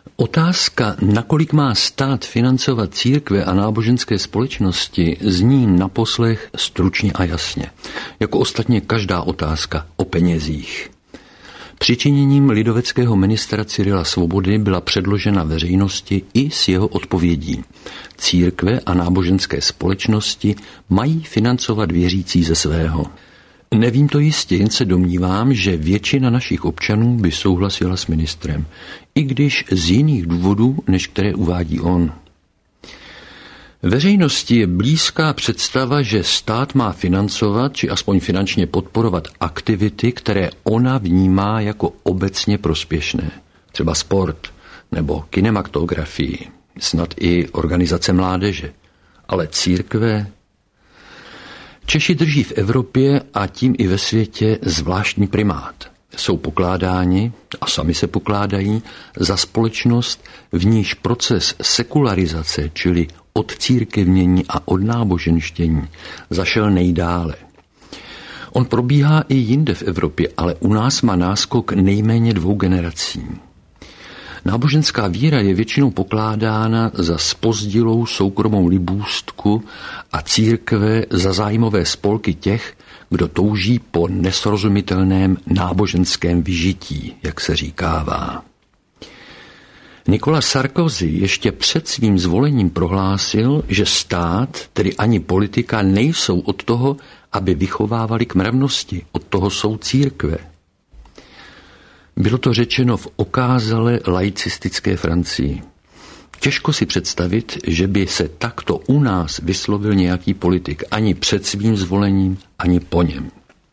Otázka, nakolik má stát financovat církve a náboženské společnosti, zní na poslech stručně a jasně, jako ostatně každá otázka o penězích. Přičiněním lidoveckého ministra Cyrila Svobody byla předložena veřejnosti i s jeho odpovědí. Církve a náboženské společnosti mají financovat věřící ze svého. Nevím to jistě, jen se domnívám, že většina našich občanů by souhlasila s ministrem, i když z jiných důvodů, než které uvádí on. Veřejnosti je blízká představa, že stát má financovat, či aspoň finančně podporovat aktivity, které ona vnímá jako obecně prospěšné. Třeba sport nebo kinematografii, snad i organizace mládeže. Ale církve... Češi drží v Evropě a tím i ve světě zvláštní primát. Jsou pokládáni, a sami se pokládají, za společnost, v níž proces sekularizace, čili odcírkevnění a odnáboženštění, zašel nejdále. On probíhá i jinde v Evropě, ale u nás má náskok nejméně 2 generací. Náboženská víra je většinou pokládána za zpozdilou soukromou libůstku a církve za zájmové spolky těch, kdo touží po nesrozumitelném náboženském vyžití, jak se říkává. Nicolas Sarkozy ještě před svým zvolením prohlásil, že stát, tedy ani politika, nejsou od toho, aby vychovávali k mravnosti, od toho jsou církve. Bylo to řečeno v okázale laicistické Francii. Těžko si představit, že by se takto u nás vyslovil nějaký politik, ani před svým zvolením, ani po něm.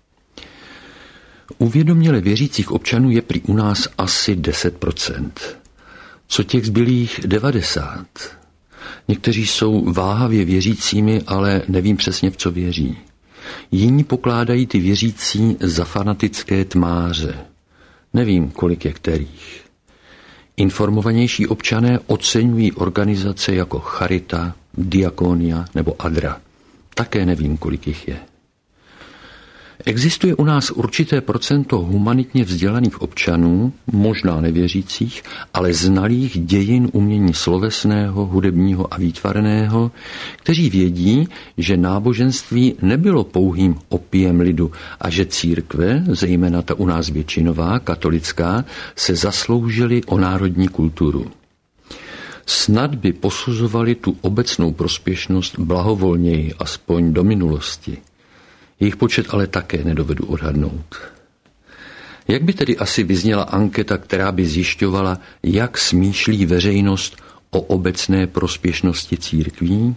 Uvědoměle věřících občanů je prý u nás asi 10%. Co těch zbylých 90%? Někteří jsou váhavě věřícími, ale nevím přesně, v co věří. Jiní pokládají ty věřící za fanatické tmáře. Nevím, kolik je kterých. Informovanější občané oceňují organizace jako Charita, Diakonia nebo Adra. Také nevím, kolik jich je. Existuje u nás určité procento humanitně vzdělaných občanů, možná nevěřících, ale znalých dějin umění slovesného, hudebního a výtvarného, kteří vědí, že náboženství nebylo pouhým opiem lidu a že církve, zejména ta u nás většinová, katolická, se zasloužily o národní kulturu. Snad by posuzovali tu obecnou prospěšnost blahovolněji, aspoň do minulosti. Jejich počet ale také nedovedu odhadnout. Jak by tedy asi vyzněla anketa, která by zjišťovala, jak smýšlí veřejnost o obecné prospěšnosti církví?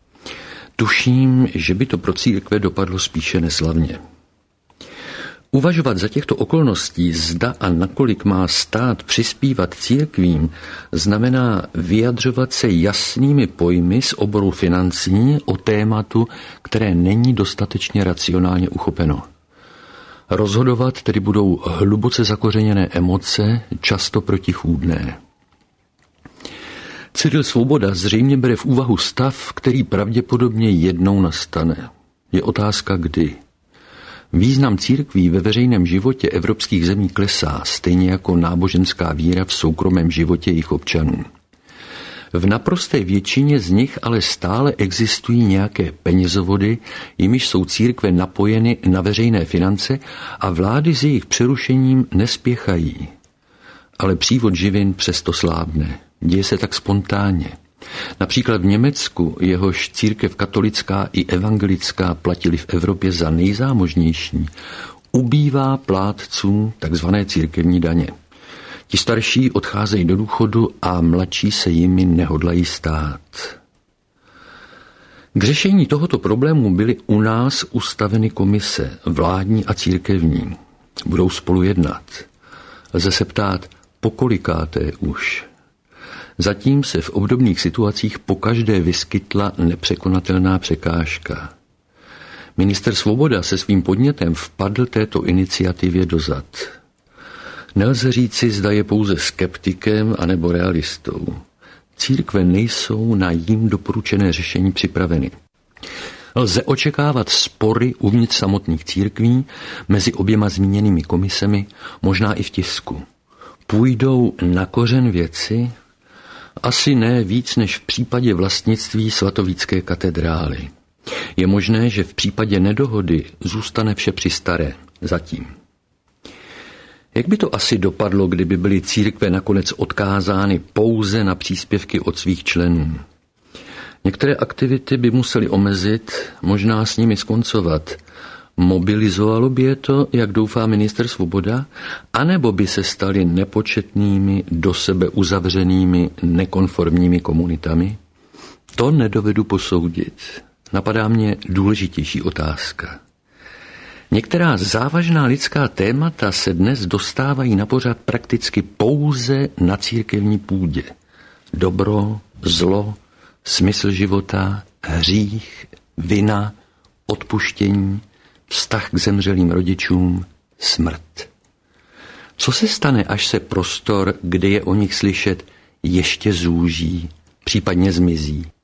Tuším, že by to pro církve dopadlo spíše neslavně. Uvažovat za těchto okolností, zda a nakolik má stát přispívat církvím, znamená vyjadřovat se jasnými pojmy z oboru financí o tématu, které není dostatečně racionálně uchopeno. Rozhodovat tedy budou hluboce zakořeněné emoce, často protichůdné. Cyril Svoboda zřejmě bere v úvahu stav, který pravděpodobně jednou nastane. Je otázka kdy. Význam církví ve veřejném životě evropských zemí klesá, stejně jako náboženská víra v soukromém životě jejich občanů. V naprosté většině z nich ale stále existují nějaké penězovody, jimiž jsou církve napojeny na veřejné finance a vlády s jejich přerušením nespěchají. Ale přívod živin přesto slábne. Děje se tak spontánně. Například v Německu, jehož církev katolická i evangelická platili v Evropě za nejzámožnější, ubývá plátcům takzvané církevní daně. Ti starší odcházejí do důchodu a mladší se jimi nehodlají stát. K řešení tohoto problému byly u nás ustaveny komise, vládní a církevní. Budou spolu jednat. Lze se ptát, pokolikáté už. Zatím se v obdobných situacích pokaždé vyskytla nepřekonatelná překážka. Ministr Svoboda se svým podnětem vpadl této iniciativě do zad. Nelze říci, zda je pouze skeptikem anebo realistou. Církve nejsou na jím doporučené řešení připraveny. Lze očekávat spory uvnitř samotných církví, mezi oběma zmíněnými komisemi, možná i v tisku. Půjdou na kořen věci, Asi ne víc než v případě vlastnictví svatovícké katedrály. Je možné, že v případě nedohody zůstane vše při staré, zatím. Jak by to asi dopadlo, kdyby byly církve nakonec odkázány pouze na příspěvky od svých členů? Některé aktivity by museli omezit, možná s nimi skoncovat. Mobilizovalo by je to, jak doufá ministr Svoboda, anebo by se staly nepočetnými, do sebe uzavřenými, nekonformními komunitami? To nedovedu posoudit. Napadá mě důležitější otázka. Některá závažná lidská témata se dnes dostávají na pořad prakticky pouze na církevní půdě. Dobro, zlo, smysl života, hřích, vina, odpuštění, vztah k zemřelým rodičům, smrt. Co se stane, až se prostor, kde je o nich slyšet, ještě zúží, případně zmizí?